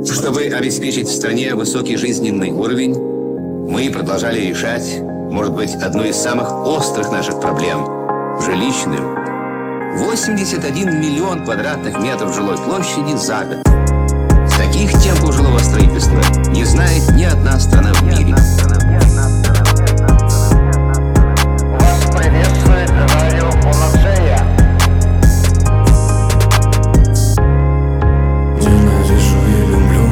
Чтобы обеспечить в стране высокий жизненный уровень, мы продолжали решать, может быть, одну из самых острых наших проблем – жилищную. 81 миллион квадратных метров жилой площади за год. Таких темпов жилого строительства не знает ни одна страна в мире. Вас приветствует радио Панацея. Ненавижу и люблю.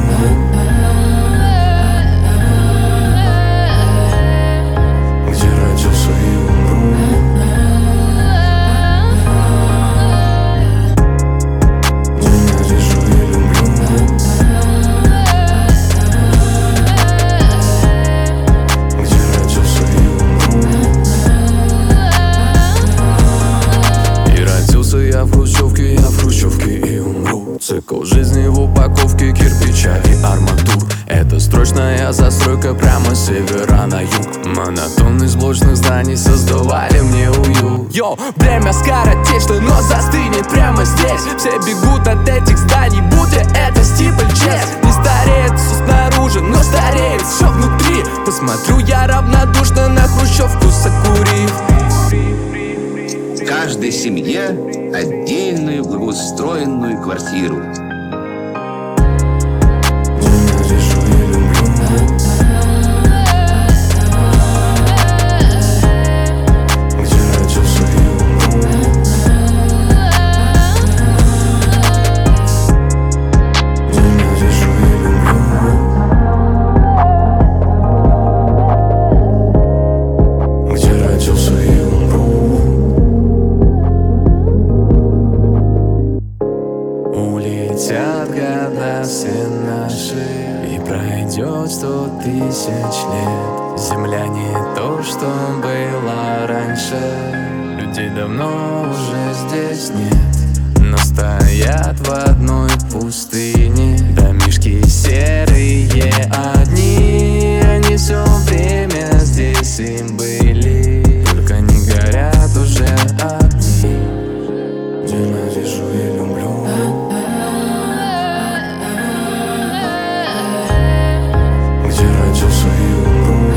Где родился и умру. Ненавижу и люблю. Где родился и умру. И родился я в хрущевке и умру. Цикл жизни в упаковке кирпича и арматур. Это строчная застройка прямо с севера на юг. Монотонность блочных зданий создавали мне уют. Йо, время скоротечно, но застынет прямо здесь. Все бегут от этих зданий, будто это стипль-чест. Не стареет все снаружи, но стареет все внутри. Посмотрю я равнодушно на хрущевку, закурив. Каждой семье отдельную благоустроенную квартиру. Ненавижу и люблю. Где родился и умру. Ненавижу и люблю. Где родился и умру. Улетят года все наши, и пройдет 100 тысяч лет. Земля не то, что было раньше. Людей давно уже здесь нет, но стоят в одной пустыне. Домишки серые одни, они все время здесь и были. Только не горят уже огни. Ненавижу и люблю. Где родился и умру.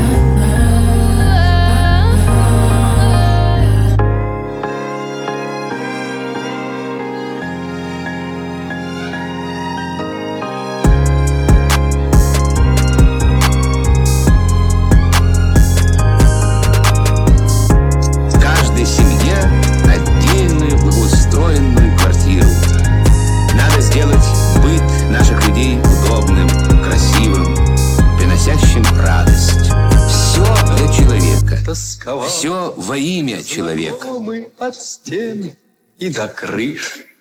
Каждой семье отдельную благоустроенную квартиру. Надо сделать быт наших людей удобным, красивым, приносящим радость. Все для человека. Тосковал. Все во имя человека. Мы от стен и до крыш.